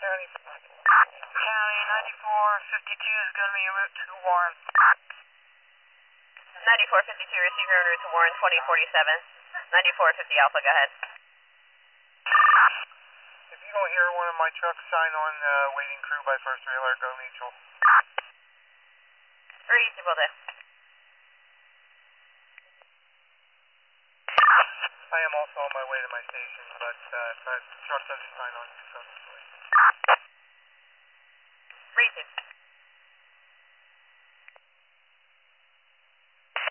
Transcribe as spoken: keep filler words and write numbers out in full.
County. County, ninety-four fifty-two is going to be en route to Warren. ninety-four fifty-two, receiver en route to Warren, twenty forty-seven. ninety-four fifty Alpha, go ahead. If you don't hear one of my trucks, sign on uh, waiting crew by first trailer, go neutral. Reasonable there. I am also on my way to my station, but uh, if that truck doesn't sign on, you can tell me. Reasonable.